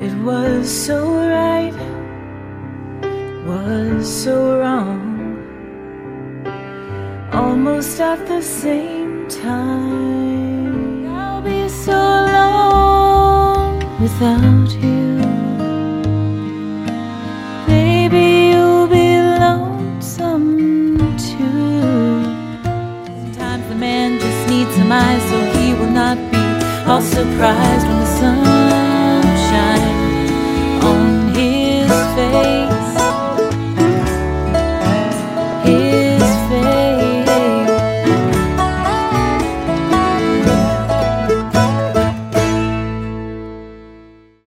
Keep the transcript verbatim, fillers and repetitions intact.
It was so right, was so wrong, almost at the same time. I'll be so long without you. Baby, you'll be lonesome too. Sometimes the man just needs some eyes so he will not be all surprised when the sun